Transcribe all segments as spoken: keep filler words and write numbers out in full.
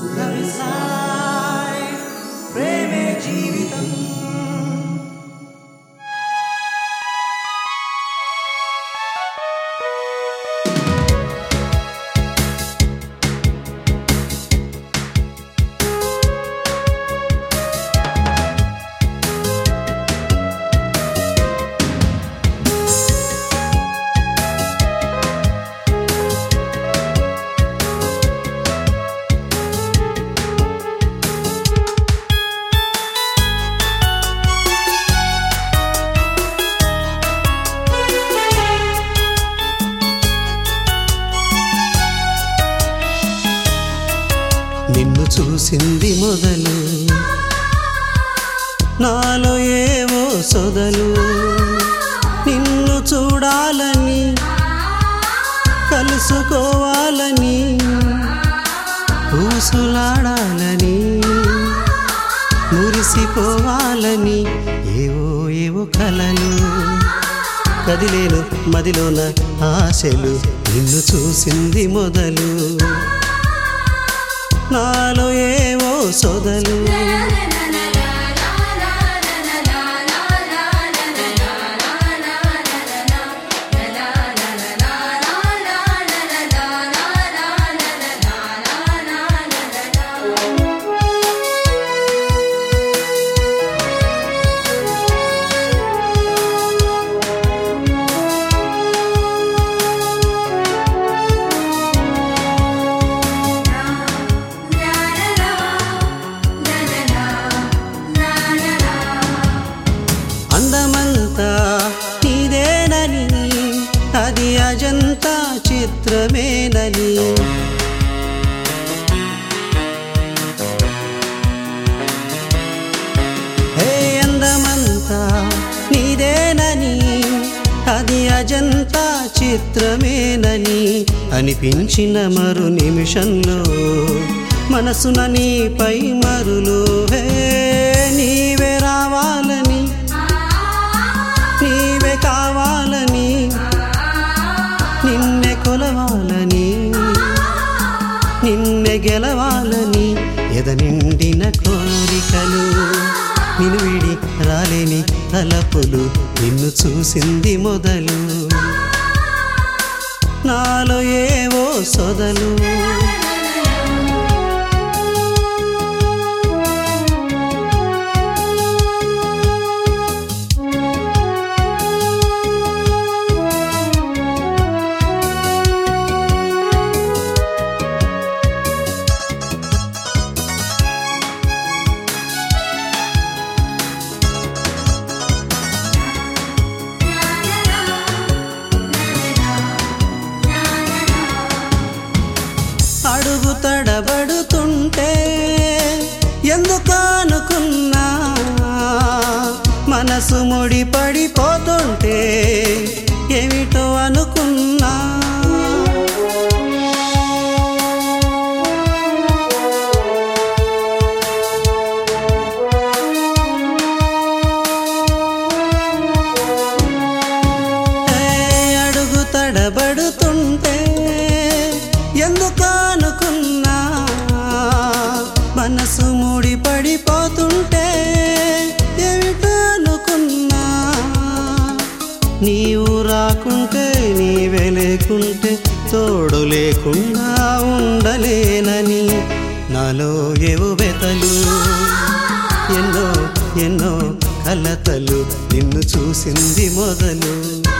Love is life, ప్రేమే జీవితం. నిన్ను చూసింది మొదలు నాలో ఏవో సొదలు నిన్ను చూడాలని కలుసుకోవాలని ఊసులాడాలని మురిసిపోవాలని ఏవో ఏవో కలలు కదిలేను మదిలోన ఆశలు నిన్ను చూసింది మొదలు నాలో ఏవో సొదలు అందమంతా నీదేనని అది అజంతా చిత్రమేనని హే అందమంతా నీదేనని అది అజంతా చిత్రమేనని అనిపించిన మరు నిమిషంలో మనసున నీపై మరులు హే నీవే రావాలని నీవే కావాలని నిన్నే కొలవాలని నిన్నే గెలవాలని ఎద నిండిన కోరికలు నిన్ను విడి రాలేని తలపులు నిన్ను చూసింది మొదలు నాలో ఏవో సొదలు అడుగు తడబడుతుంటే ఎందుకు అనుకున్నా మనసు ముడి పడిపోతుంటే ఏమిటో అనుకున్నా అడుగు తడబడుతుంటే ఎందుకు అనుకున్నా మనసు ముడి పడిపోతుంటే ఏమిటో అనుకున్నా నీవు రాకుంటే నీవే లేకుంటే తోడు లేకుండా ఉండలేనని నాలో ఏవో వెతలు ఎన్నో ఎన్నో కలతలు నిన్ను చూసింది మొదలు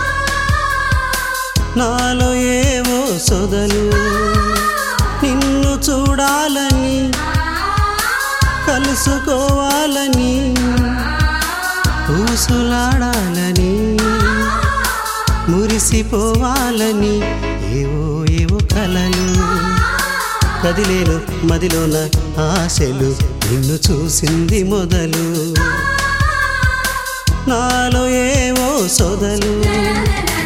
నాలో ఏవో సొదలు నిన్ను చూడాలని కలుసుకోవాలని ఊసులాడాలని మురిసిపోవాలని ఏవో ఏవో కలలు కదిలేను మదిలోన ఆశలు నిన్ను చూసింది మొదలు నాలో ఏవో సొదలు.